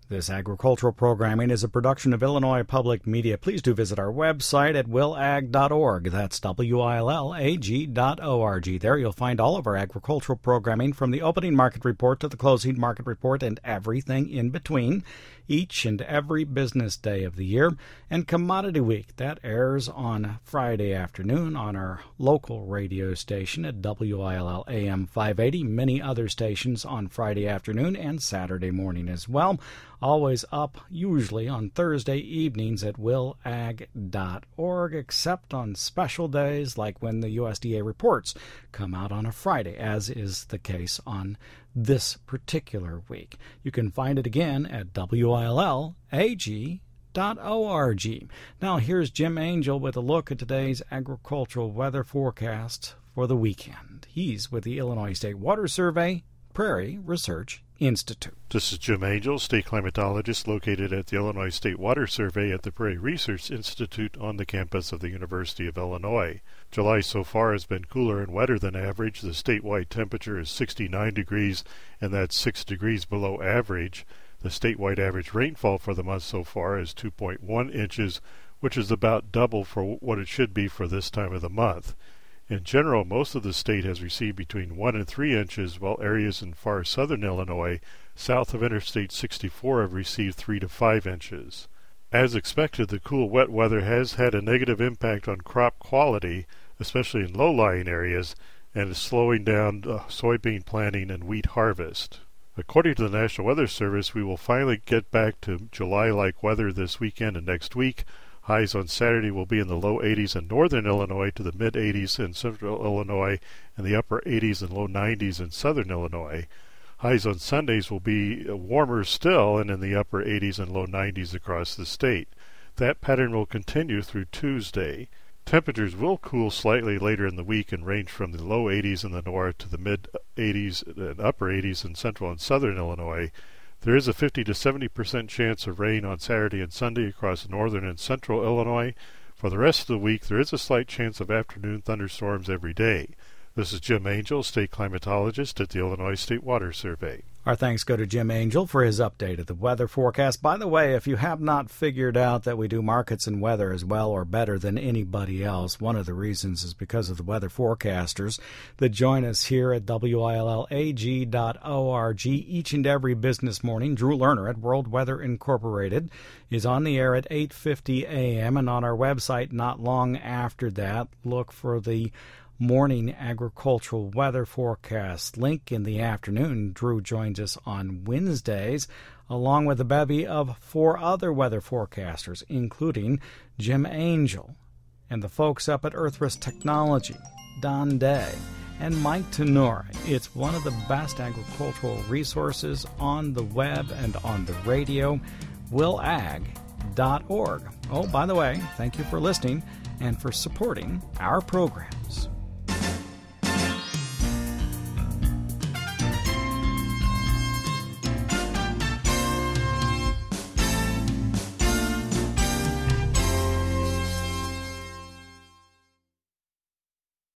This agricultural programming is a production of Illinois Public Media. Please do visit our website at willag.org. That's willag.org. There you'll find all of our agricultural programming from the opening market report to the closing market report and everything in between, each and every business day of the year. And Commodity Week, that airs on Friday afternoon on our local radio station at WILL AM 580. Many other stations on Friday afternoon and Saturday morning as well. Always up, usually on Thursday evenings at willag.org, except on special days like when the USDA reports come out on a Friday, as is the case on this particular week. You can find it again at willag.org. Now here's Jim Angel with a look at today's agricultural weather forecast for the weekend. He's with the Illinois State Water Survey, Prairie Research Institute. This is Jim Angel, state climatologist located at the Illinois State Water Survey at the Prairie Research Institute on the campus of the University of Illinois. July so far has been cooler and wetter than average. The statewide temperature is 69 degrees, and that's 6 degrees below average. The statewide average rainfall for the month so far is 2.1 inches, which is about double for what it should be for this time of the month. In general, most of the state has received between 1 and 3 inches, while areas in far southern Illinois, south of Interstate 64, have received 3 to 5 inches. As expected, the cool, wet weather has had a negative impact on crop quality, especially in low-lying areas, and is slowing down soybean planting and wheat harvest. According to the National Weather Service, we will finally get back to July-like weather this weekend and next week. Highs on Saturday will be in the low 80s in northern Illinois to the mid 80s in central Illinois and the upper 80s and low 90s in southern Illinois. Highs on Sundays will be warmer still and in the upper 80s and low 90s across the state. That pattern will continue through Tuesday. Temperatures will cool slightly later in the week and range from the low 80s in the north to the mid 80s and upper 80s in central and southern Illinois. There is a 50 to 70% chance of rain on Saturday and Sunday across northern and central Illinois. For the rest of the week, there is a slight chance of afternoon thunderstorms every day. This is Jim Angel, state climatologist at the Illinois State Water Survey. Our thanks go to Jim Angel for his update of the weather forecast. By the way, if you have not figured out that we do markets and weather as well or better than anybody else, one of the reasons is because of the weather forecasters that join us here at willag.org each and every business morning. Drew Lerner at World Weather Incorporated is on the air at 8:50 a.m. and on our website not long after that. Look for the morning agricultural weather forecast link in the afternoon. Drew joins us on Wednesdays, along with a bevy of 4 other weather forecasters, including Jim Angel and the folks up at Earthris Technology, Don Day, and Mike Tenore. It's one of the best agricultural resources on the web and on the radio, willag.org. Oh, by the way, thank you for listening and for supporting our programs.